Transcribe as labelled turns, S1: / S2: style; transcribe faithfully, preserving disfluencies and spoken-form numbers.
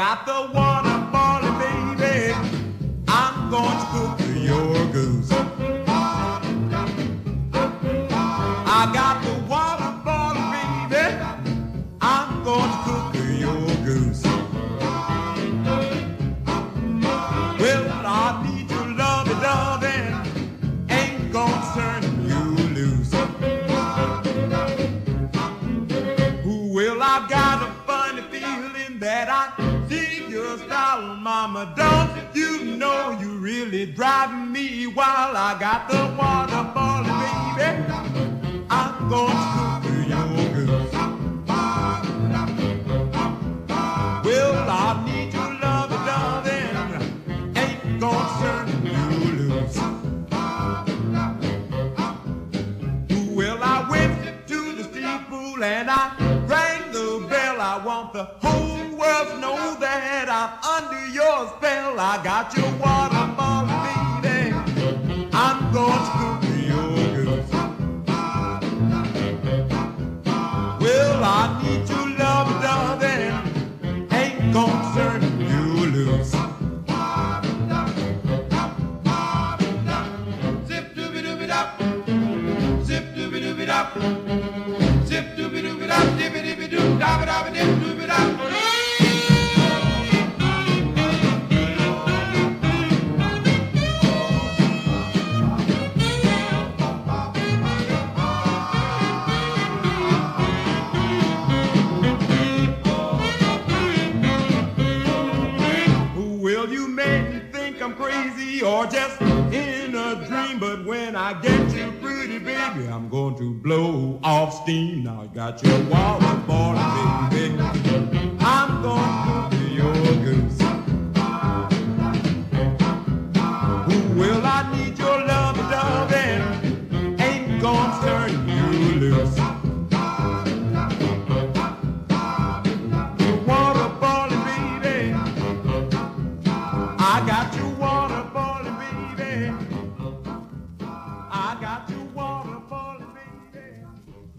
S1: got the water boiling, baby. I'm going to cook your goose. I got the water boiling, baby. I'm going to cook your goose. Well, I need your lovey loving, ain't gonna turn you loose. Well, I've got a funny feeling that I see your style, mama. Don't you know you really driving me wild? I got the water boiling, baby. I'm going to cook your goose. Well, I need your lovey loving, ain't gonna turn you loose. Well, I went to the steeple and I rang the bell. I want the whole world to know that I'm under your spell. I got your water boiling, baby. I'm going to cook your goose. Well, I need your love, loving, ain't gonna turn you loose. Zip dooby dooby dop, zip dooby dooby dop, zip dooby dooby dop, dibby dibby doo, dabba dabba dip dooby dop. Well, you may think I'm crazy or just in a dream, but when I get you pretty, baby, I'm going to blow off steam. Now I got your water boiling, baby. I'm going to cook your goose. Well, I need your love, loving, ain't gonna stir